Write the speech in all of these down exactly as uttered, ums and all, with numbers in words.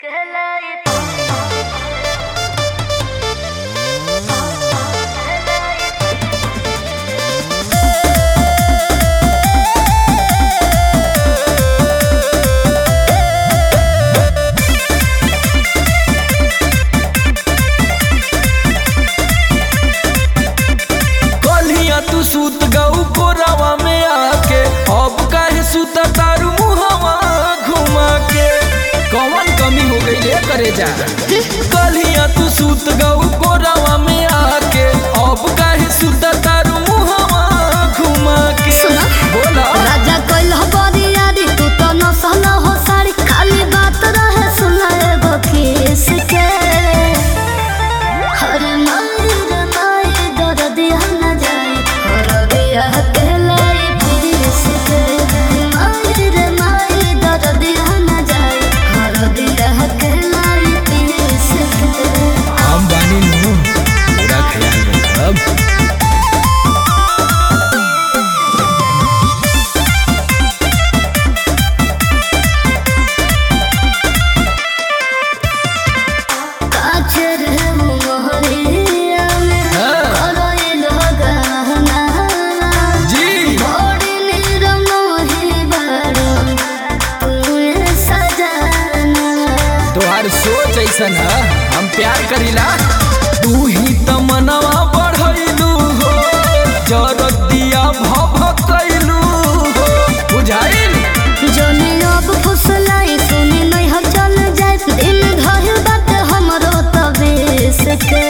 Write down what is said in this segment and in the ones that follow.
सूत गऊ कोरावा में आके अब काहे सूता तारू मुहावा घुमा के कौन कमी हो गई ले करे जा कलिया तू सूत गऊ कोरावा में आके अब काहे सूता तारू मुहावा घुमा के बोला राजा कोइल हो बरियारी तू तो न सहला हो सारी खाली बात रहे सुनाए गो किस के हर मायर मायर दर्द न जाए हर दिया कहलाई किस के मायर मायर दर्द न जाए हर दिया कहलाई किस के हम बानी नु पूरा ख्याल रखब सोच ऐसन है हम प्यार करीला तू ही तमनवा बढ़ैलू हो जरत दिया भभ कैलू हो बुझाइल जोनी अब फुसलाई सुनी नहीं हम चल जाए दिल घायल बात हमरो तबे सके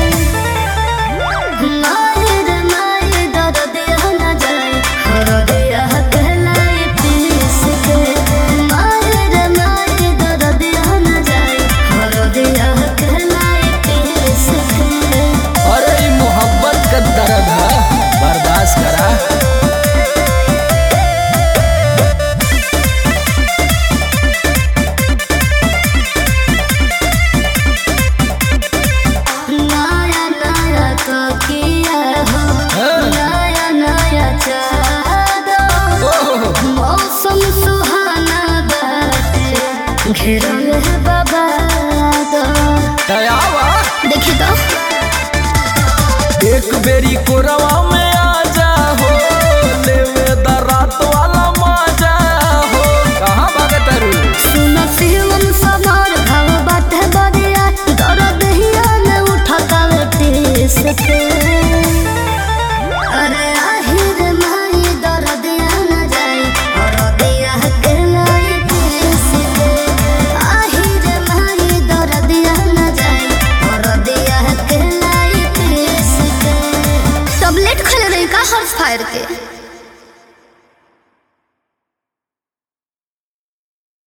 मायर मायर दर्द न जाए हर दिया कहलाई पीस के मायर मायर दर्द न जाए हर दिया कहलाई पीस के अरे मोहब्बत का दर्द है बर्दाश्त करा मौसम सुहाना बाटे घेरल है बाबा दो दयावा देखी तो एक बेरी कोरवा में आ जा हो लेवे द रात वाला मजा हो कहाँ भागत रू सुन सिवन समार भाव बाटे बरिया दर्द हिया ने उठा बेटी सके अरे आहिर माई दर्द न जाए और दिया कहलाई पीस के आहिर माई दर्द न जाए और दिया कहलाई पीस के टैबलेट खा रही का हर्ष फायर के।